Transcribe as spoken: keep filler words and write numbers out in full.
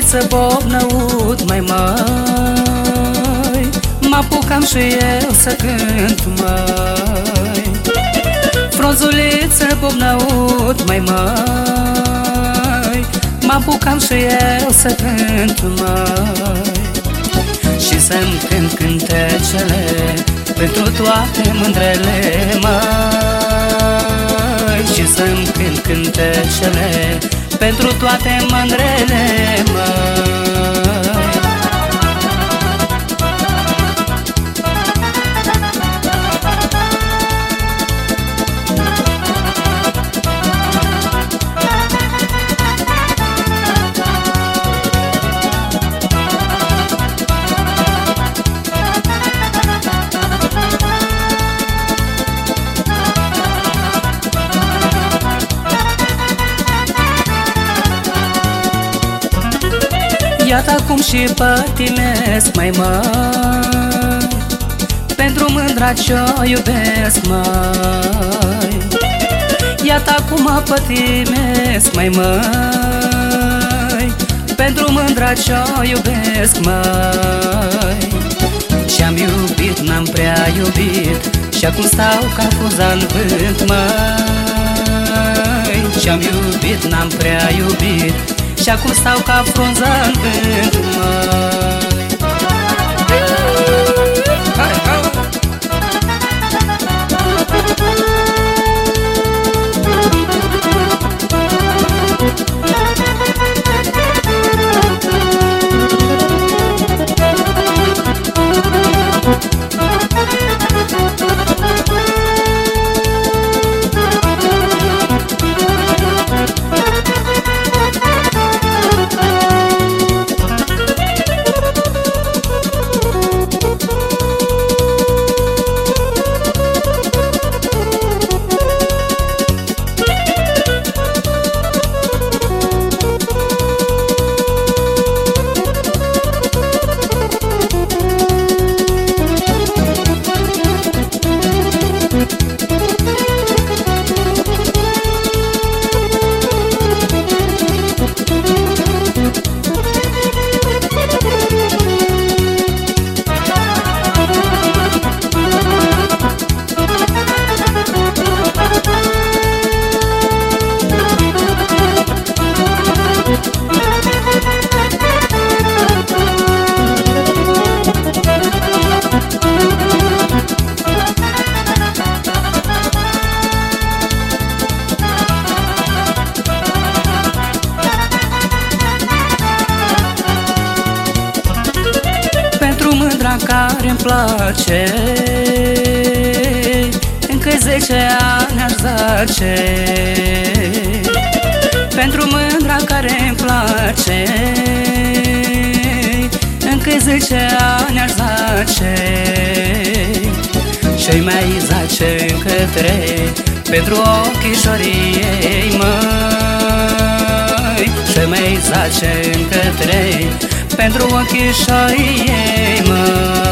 Frunzuliță bobnăut, mai mai m-apucam și eu să cânt, mai Frunzuliță bobnăut, mai mai m-apucam și eu să cânt, mai Și să-mi cânt cântecele pentru toate mândrele, mai Și să-mi cânt cântecele pentru toate mândrele, mai Iată acum și pătimesc, mai mai pentru mândra ce-o iubesc, mai Iată acum pătimesc, mai mai pentru mândra ce-o iubesc, mai Și-am iubit, n-am prea iubit și acum stau ca fuza în vânt, mai Și-am iubit, n-am prea iubit și acum stau ca frunză în vânt, măi Hai, hai! Care-mi place, încă zece ani aș zace pentru mândra care-mi place, încă zece ani aș zace Și-i mai zace încă trei pentru ochișorii ei, măi Și-i mai zace încă trei pentru ochișorii ei, măi